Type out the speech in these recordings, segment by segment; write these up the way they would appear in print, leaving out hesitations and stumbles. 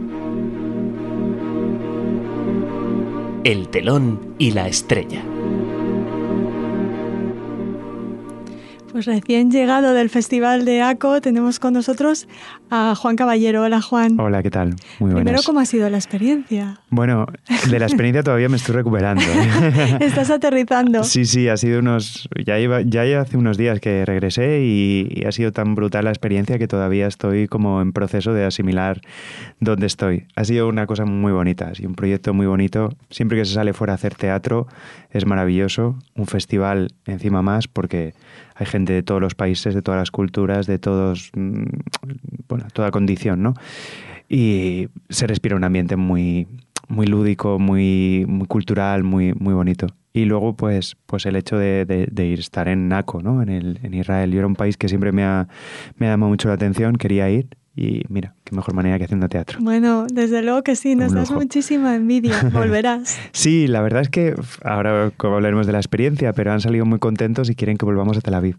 El telón y la estrella. Pues recién llegado del Festival de ACO tenemos con nosotros a Juan Caballero. Hola, Juan. Hola, ¿qué tal? Muy buenas. Primero, ¿cómo ha sido la experiencia? Bueno, de la experiencia todavía me estoy recuperando. ¿Estás aterrizando? Sí, ha sido ya hace unos días que regresé y ha sido tan brutal la experiencia que todavía estoy como en proceso de asimilar dónde estoy. Ha sido una cosa muy bonita, ha sido un proyecto muy bonito. Siempre que se sale fuera a hacer teatro es maravilloso. Un festival encima más porque hay gente de todos los países, de todas las culturas, de todos, bueno, toda condición, ¿no? Y se respira un ambiente muy lúdico, muy cultural, muy bonito. Y luego, pues el hecho de estar en ACO, ¿no? En Israel. Yo era un país que siempre me ha llamado mucho la atención, quería ir. Y mira, qué mejor manera que haciendo teatro. Bueno, desde luego que sí, nos das muchísima envidia. Volverás. Sí, la verdad es que ahora hablaremos de la experiencia, pero han salido muy contentos y quieren que volvamos a Tel Aviv.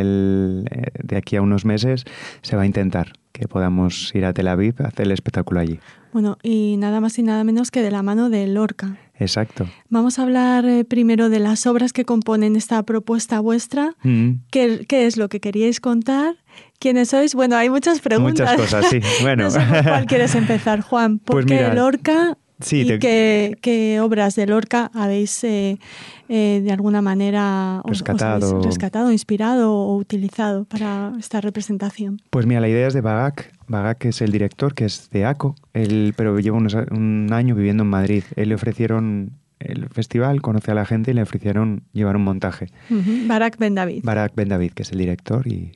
De aquí a unos meses se va a intentar que podamos ir a Tel Aviv a hacer el espectáculo allí. Bueno, y nada más y nada menos que de la mano de Lorca. Exacto. Vamos a hablar primero de las obras que componen esta propuesta vuestra. ¿Qué es lo que queríais contar? ¿Quiénes sois? Bueno, hay muchas preguntas. Muchas cosas, sí. Bueno. No sé por cuál quieres empezar, Juan. ¿Por qué Lorca? Sí, ¿Y qué obras de Lorca habéis de alguna manera rescatado, inspirado o utilizado para esta representación? Pues mira, la idea es de Bagak. Bagak es el director, que es de ACO, pero lleva un año viviendo en Madrid. Él le ofrecieron el festival, conoce a la gente y le ofrecieron llevar un montaje. Barak Ben David. Barak Ben David, que es el director. Y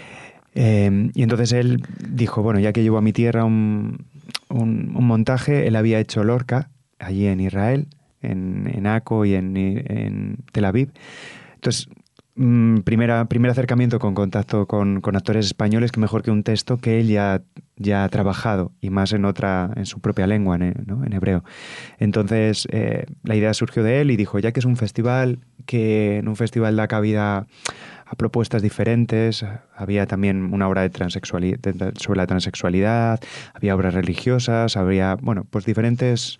entonces él dijo, bueno, ya que llevo a mi tierra un montaje, él había hecho Lorca allí en Israel, en ACO y en Tel Aviv. Entonces, primer acercamiento con contacto con actores españoles, que mejor que un texto que él ya ha trabajado, y más en su propia lengua, ¿no? En hebreo. Entonces, la idea surgió de él y dijo, ya que es un festival, que en un festival da cabida a propuestas diferentes, había también una obra sobre la transexualidad, había obras religiosas, habría, bueno, pues diferentes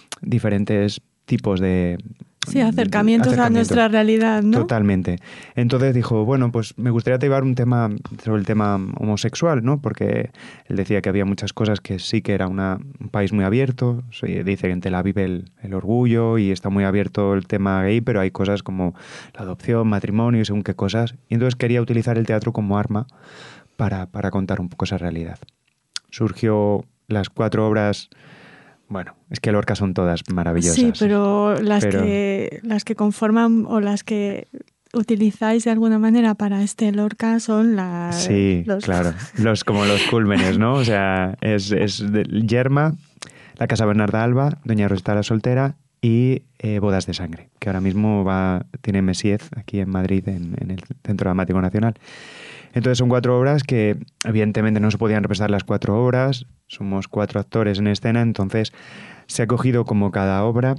tipos de... Sí, acercamientos a nuestra realidad, ¿no? Totalmente. Entonces dijo, bueno, pues me gustaría llevar un tema sobre el tema homosexual, ¿no? Porque él decía que había muchas cosas que sí que era un país muy abierto. Dice que en Tel Aviv el orgullo y está muy abierto el tema gay, pero hay cosas como la adopción, matrimonio y según qué cosas. Y entonces quería utilizar el teatro como arma para contar un poco esa realidad. Surgió las 4 obras... Bueno, es que Lorca son todas maravillosas. Sí, pero las que conforman o las que utilizáis de alguna manera para este Lorca son las... Sí, claro, como los cúlmenes, ¿no? O sea, es Yerma, La Casa Bernarda Alba, Doña Rosita la Soltera y Bodas de Sangre, que ahora mismo tiene Messiez aquí en Madrid, en el Centro Dramático Nacional. Entonces son 4 obras que evidentemente no se podían representar las 4 obras, somos 4 actores en escena, entonces se ha cogido como cada obra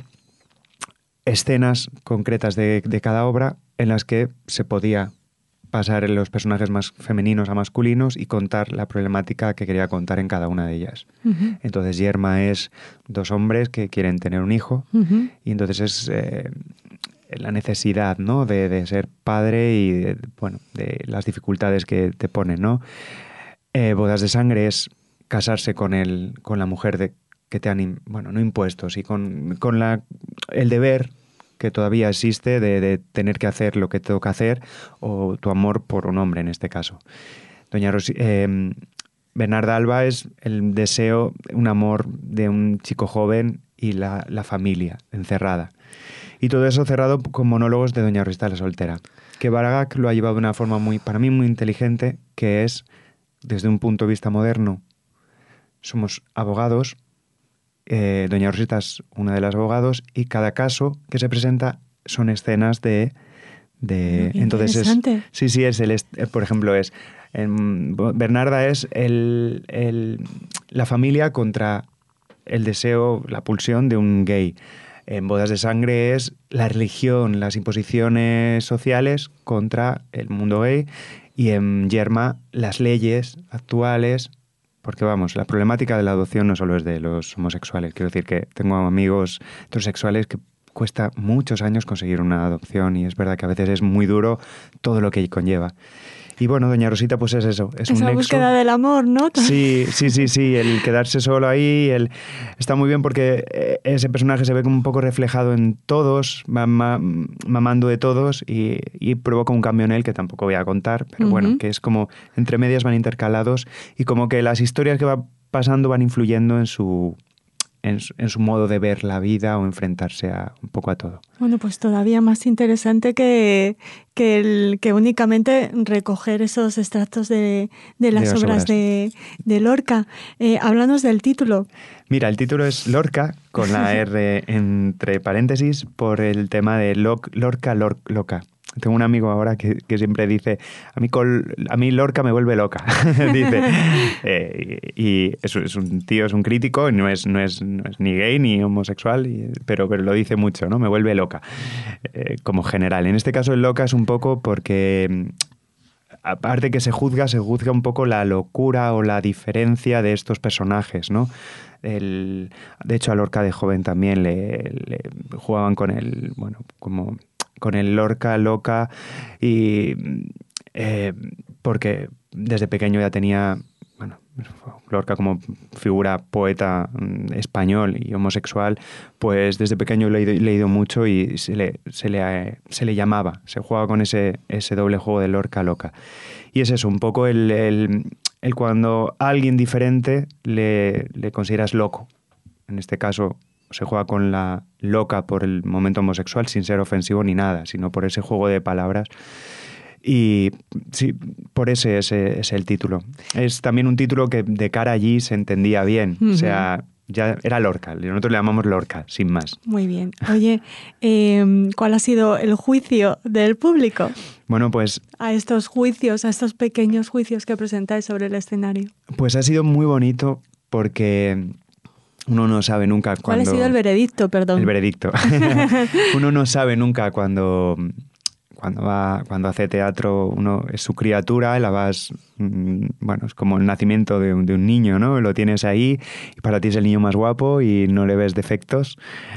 escenas concretas de cada obra en las que se podía pasar los personajes más femeninos a masculinos y contar la problemática que quería contar en cada una de ellas. Uh-huh. Entonces Yerma es 2 hombres que quieren tener un hijo, uh-huh, y entonces es... la necesidad, ¿no? de ser padre y de las dificultades que te ponen, ¿no? Bodas de Sangre es casarse con la mujer que te han, no impuestos, y con el deber que todavía existe de tener que hacer lo que te toca hacer, o tu amor por un hombre en este caso. Bernarda Alba es el deseo, un amor de un chico joven y la familia encerrada. Y todo eso cerrado con monólogos de Doña Rosita la Soltera, que Bagak lo ha llevado de una forma para mí muy inteligente, que es, desde un punto de vista moderno, somos abogados, Doña Rosita es una de las abogados, y cada caso que se presenta son escenas de entonces interesante. Por ejemplo, Bernarda es la familia contra el deseo, la pulsión de un gay. En Bodas de Sangre es la religión, las imposiciones sociales contra el mundo gay. Y en Yerma, las leyes actuales Porque vamos, la problemática de la adopción no solo es de los homosexuales. Quiero decir que tengo amigos heterosexuales que cuesta muchos años conseguir una adopción y es verdad que a veces es muy duro todo lo que conlleva. Y bueno, doña Rosita pues es eso, es esa un nexo. Búsqueda del amor, ¿no? Sí, el quedarse solo ahí, está muy bien porque ese personaje se ve como un poco reflejado en todos, mamando de todos y provoca un cambio en él que tampoco voy a contar, pero bueno, que es como entre medias van intercalados y como que las historias que va pasando van influyendo en su modo de ver la vida o enfrentarse un poco a todo. Bueno, pues todavía más interesante que únicamente recoger esos extractos de las obras de Lorca. Háblanos del título. Mira, el título es Lorca, con la R entre paréntesis, por el tema de Lorca, loca. Tengo un amigo ahora que siempre dice, a mí Lorca me vuelve loca. Dice, y es un tío, es un crítico, no es ni gay ni homosexual, pero lo dice mucho, ¿no? Me vuelve loca, como general. En este caso el loca es un poco porque, aparte que se juzga un poco la locura o la diferencia de estos personajes, ¿no? De hecho a Lorca de joven también le jugaban con él, bueno, como con el Lorca, loca, y porque desde pequeño ya tenía, bueno, Lorca como figura poeta español y homosexual, pues desde pequeño he leído mucho y se le llamaba, se jugaba con ese doble juego de Lorca, loca. Y es eso, un poco el cuando a alguien diferente le consideras loco. En este caso se juega con la loca por el momento homosexual sin ser ofensivo ni nada, sino por ese juego de palabras. Y sí, por ese es el título. Es también un título que de cara allí se entendía bien. O sea, ya era Lorca. Nosotros le llamamos Lorca, sin más. Muy bien. Oye, ¿cuál ha sido el juicio del público? Bueno, pues a estos juicios, a estos pequeños juicios que presentáis sobre el escenario. Pues ha sido muy bonito porque uno no sabe nunca cuándo... ¿Cuál ha sido el veredicto, perdón? El veredicto. Uno no sabe nunca cuando hace teatro, uno es su criatura, la vas... Bueno, es como el nacimiento de un niño, ¿no? Lo tienes ahí y para ti es el niño más guapo y no le ves defectos.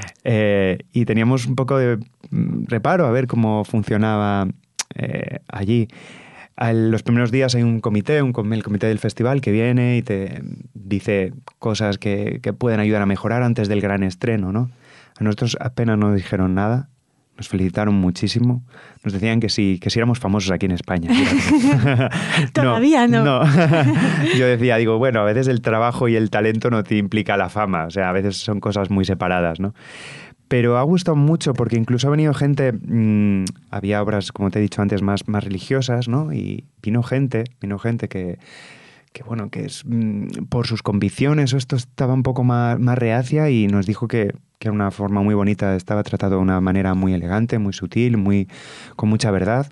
Y teníamos un poco de reparo a ver cómo funcionaba allí. Los primeros días hay un comité, el comité del festival, que viene y te dice cosas que pueden ayudar a mejorar antes del gran estreno, ¿no? A nosotros apenas nos dijeron nada, nos felicitaron muchísimo, nos decían que si éramos famosos aquí en España. Todavía no. Yo decía, bueno, a veces el trabajo y el talento no te implica la fama, o sea, a veces son cosas muy separadas, ¿no? Pero ha gustado mucho porque incluso ha venido gente, había obras, como te he dicho antes, más religiosas, ¿no? Y vino gente que bueno, que es por sus convicciones o esto estaba un poco más reacia y nos dijo que era una forma muy bonita, estaba tratado de una manera muy elegante, muy sutil, con mucha verdad.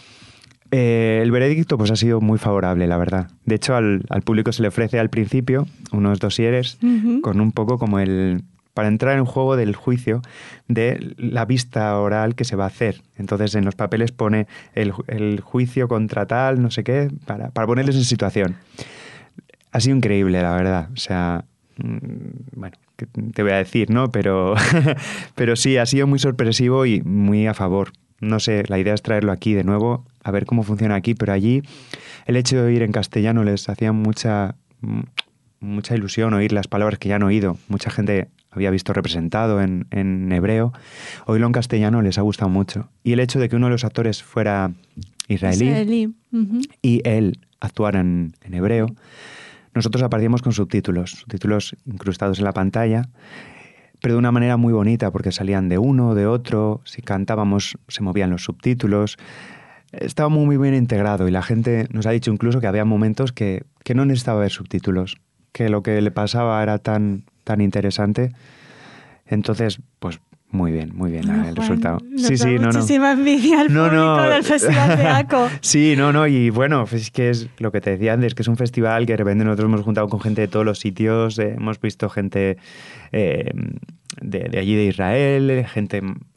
El veredicto pues ha sido muy favorable, la verdad. De hecho, al público se le ofrece al principio unos dosieres con un poco como para entrar en juego del juicio de la vista oral que se va a hacer. Entonces en los papeles pone el juicio contra tal, no sé qué, para ponerles en situación. Ha sido increíble, la verdad. O sea, bueno, ¿qué te voy a decir, no? Pero sí, ha sido muy sorpresivo y muy a favor. No sé, la idea es traerlo aquí de nuevo, a ver cómo funciona aquí, pero allí el hecho de oír en castellano les hacía mucha ilusión oír las palabras que ya han oído. Mucha gente había visto representado en hebreo. Oírlo en castellano les ha gustado mucho. Y el hecho de que uno de los actores fuera israelí. Y él actuara en hebreo, nosotros aparecíamos con subtítulos incrustados en la pantalla, pero de una manera muy bonita, porque salían de uno, de otro, si cantábamos se movían los subtítulos. Estaba muy, muy bien integrado y la gente nos ha dicho incluso que había momentos que no necesitaba ver subtítulos, que lo que le pasaba era tan interesante. Entonces, pues muy bien el resultado. Muchísima envidia al público del Festival de ACO. Sí, y bueno, es que es lo que te decía antes, que es un festival que de repente nosotros hemos juntado con gente de todos los sitios, hemos visto gente de allí de Israel, gente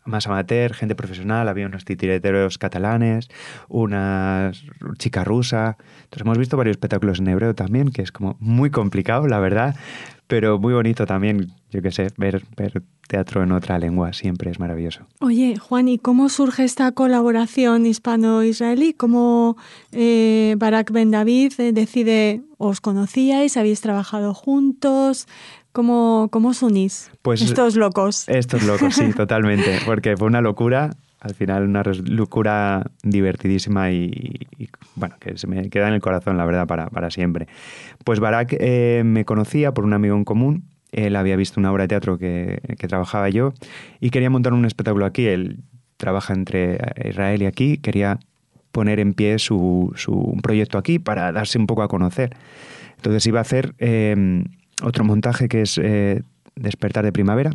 más amateur, gente profesional, había unos titireteros catalanes, una chica rusa. Entonces hemos visto varios espectáculos en hebreo también, que es como muy complicado, la verdad, pero muy bonito también, yo qué sé, ver teatro en otra lengua siempre es maravilloso. Oye, Juan, ¿y cómo surge esta colaboración hispano-israelí? ¿Cómo Barak Ben David decide, os conocíais, habéis trabajado juntos? ¿Cómo os unís? Pues estos locos, sí, totalmente, porque fue una locura, al final una locura divertidísima y bueno, que se me queda en el corazón, la verdad, para siempre. Pues Barak me conocía por un amigo en común. Él había visto una obra de teatro que trabajaba yo y quería montar un espectáculo aquí. Él trabaja entre Israel y aquí, quería poner en pie un proyecto aquí para darse un poco a conocer. Entonces iba a hacer otro montaje que es Despertar de Primavera,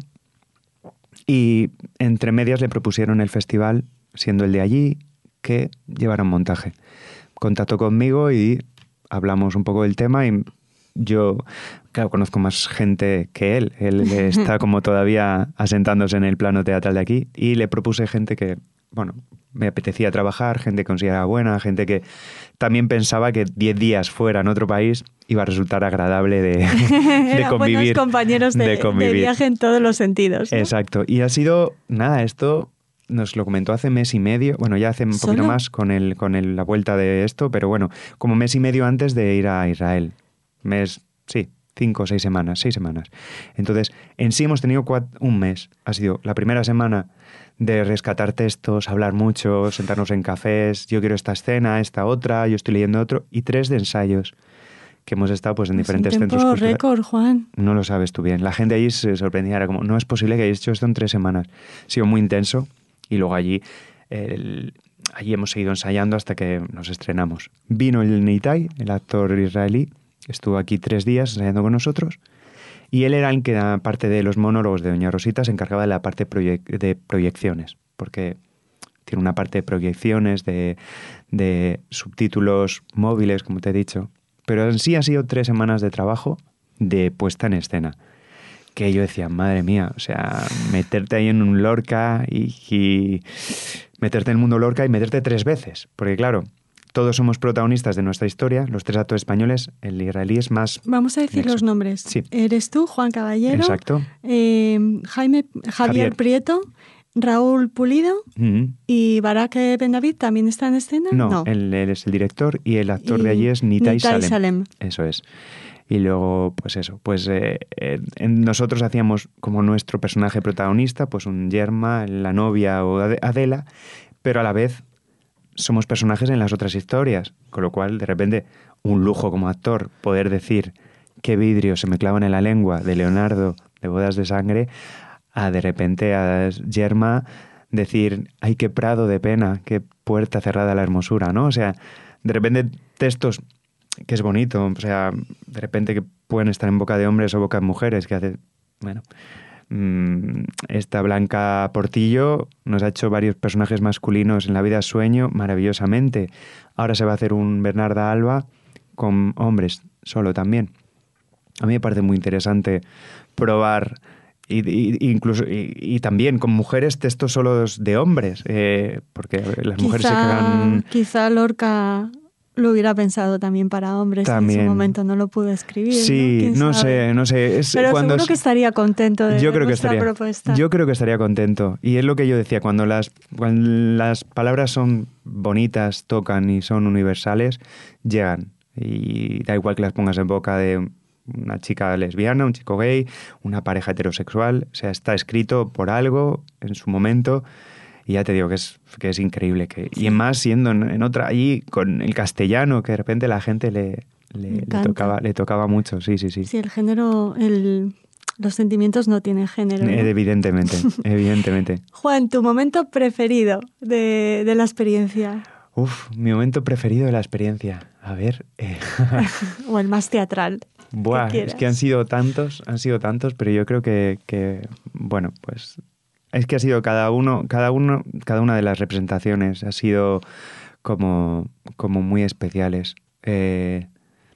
y entre medias le propusieron el festival, siendo el de allí, que llevara un montaje. Contactó conmigo y hablamos un poco del tema y yo, claro, conozco más gente que él. Él está como todavía asentándose en el plano teatral de aquí y le propuse gente que, bueno, me apetecía trabajar, gente que consideraba buena, gente que también pensaba que 10 días fuera en otro país iba a resultar agradable de convivir. Buenos compañeros de viaje en todos los sentidos, ¿no? Exacto. Y ha sido, nada, esto nos lo comentó hace mes y medio, bueno, ya hace un poquito más con la vuelta de esto, pero bueno, como mes y medio antes de ir a Israel. 5 o 6 semanas, 6 semanas. Entonces, en sí hemos tenido un mes. Ha sido la primera semana de rescatar textos, hablar mucho, sentarnos en cafés, yo quiero esta escena, esta otra, yo estoy leyendo otro, y 3 de ensayos, que hemos estado pues en diferentes centros culturales. Es un tiempo récord, Juan. No lo sabes tú bien. La gente allí se sorprendía, era como, no es posible que hayáis hecho esto en 3 semanas. Ha sido muy intenso, y luego allí hemos seguido ensayando hasta que nos estrenamos. Vino el Nitai, el actor israelí, estuvo aquí 3 días ensayando con nosotros, y él era el que, aparte de los monólogos de Doña Rosita, se encargaba de la parte de proyecciones, porque tiene una parte de proyecciones, de subtítulos móviles, como te he dicho. Pero en sí ha sido 3 semanas de trabajo de puesta en escena, que yo decía, madre mía, o sea, meterte ahí en un Lorca y meterte en el mundo Lorca y meterte 3 veces, porque claro, todos somos protagonistas de nuestra historia, los 3 actores españoles, el israelí es más... Vamos a decir los nombres. Sí. Eres tú, Juan Caballero. Exacto. Javier Prieto, Raúl Pulido y Barak Ben David también está en escena. No. Él es el director y el actor de allí es Nitai Salem. Eso es. Y luego, pues eso, nosotros hacíamos como nuestro personaje protagonista, pues un Yerma, la novia o Adela, pero a la vez somos personajes en las otras historias, con lo cual, de repente, un lujo como actor poder decir qué vidrio se me clavan en la lengua de Leonardo, de Bodas de Sangre, a de repente a Yerma decir, ay, qué prado de pena, qué puerta cerrada a la hermosura, ¿no? O sea, de repente textos que es bonito, o sea, de repente que pueden estar en boca de hombres o boca de mujeres, que hace, bueno... Esta Blanca Portillo nos ha hecho varios personajes masculinos en La vida sueño maravillosamente. Ahora se va a hacer un Bernarda Alba con hombres solo también. A mí me parece muy interesante probar incluso también con mujeres textos solos de hombres, porque las mujeres se quedan... Quizá Lorca lo hubiera pensado también para hombres, también. En su momento no lo pudo escribir. Sí, no sé. Pero seguro que estaría contento de nuestra propuesta. Yo creo que estaría contento. Y es lo que yo decía, cuando las palabras son bonitas, tocan y son universales, llegan. Y da igual que las pongas en boca de una chica lesbiana, un chico gay, una pareja heterosexual. O sea, está escrito por algo en su momento. Y ya te digo que es increíble. Y más siendo en otra, allí con el castellano, que de repente la gente le tocaba mucho. Sí. Sí, el género, los sentimientos no tienen género, ¿no? Evidentemente. Juan, ¿tu momento preferido de la experiencia? Mi momento preferido de la experiencia. A ver. O el más teatral. Buah, es que han sido tantos, pero yo creo que bueno, pues... Es que ha sido cada una de las representaciones ha sido como muy especiales.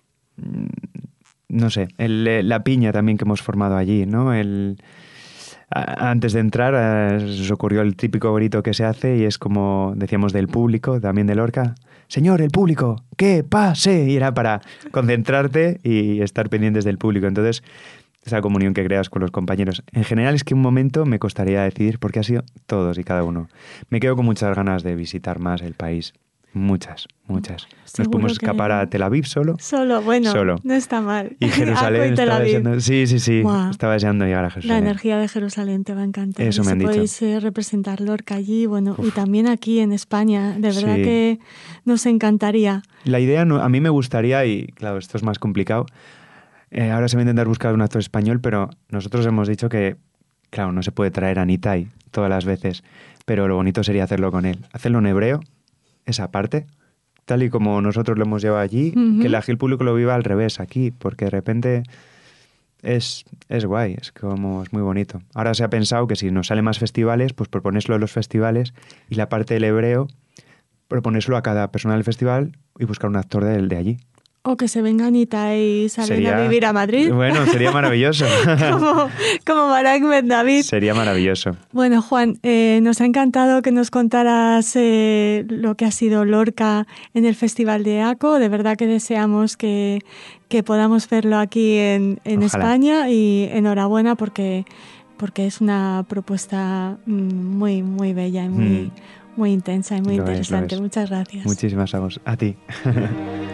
No sé, la piña también que hemos formado allí, ¿no? Antes de entrar se os ocurrió el típico grito que se hace y es como decíamos del público, también de Lorca. Señor, el público, ¡que pase! Y era para concentrarte y estar pendientes del público. Entonces, esa comunión que creas con los compañeros. En general es que un momento me costaría decidir porque ha sido todos y cada uno. Me quedo con muchas ganas de visitar más el país. Muchas. Nos pudimos escapar a Tel Aviv solo. Solo. No está mal. Y Jerusalén estaba deseando. Sí. Wow. Estaba deseando llegar a Jerusalén. La energía de Jerusalén te va a encantar. Eso me han dicho. Podéis representar Lorca allí, y también aquí en España. De verdad que nos encantaría. La idea, a mí me gustaría, y claro, esto es más complicado. Ahora se va a intentar buscar un actor español, pero nosotros hemos dicho que, claro, no se puede traer a Nitai todas las veces, pero lo bonito sería hacerlo con él. Hacerlo en hebreo, esa parte, tal y como nosotros lo hemos llevado allí, que el público lo viva al revés aquí, porque de repente es guay, es muy bonito. Ahora se ha pensado que si nos salen más festivales, pues proponérselo a los festivales y la parte del hebreo, proponérselo a cada persona del festival y buscar un actor de allí. O que se vengan y salen a vivir a Madrid. Bueno, sería maravilloso. como Barak Ben David. Sería maravilloso. Bueno, Juan, nos ha encantado que nos contaras lo que ha sido Lorca en el Festival de ACO. De verdad que deseamos que podamos verlo aquí en España y enhorabuena porque es una propuesta muy, muy bella y muy intensa y muy interesante. Lo es. Muchas gracias. Muchísimas gracias a ti.